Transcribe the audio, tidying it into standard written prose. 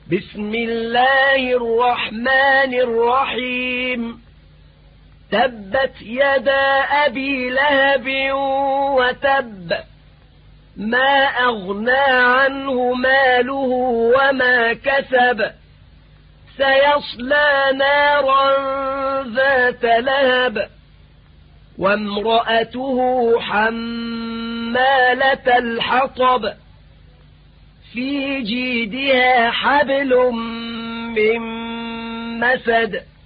بسم الله الرحمن الرحيم تبت يدا أبي لهب وتب ما أغنى عنه ماله وما كسب سيصلى نارا ذات لهب وامرأته حمالة الحطب في جيدها حبل من مسد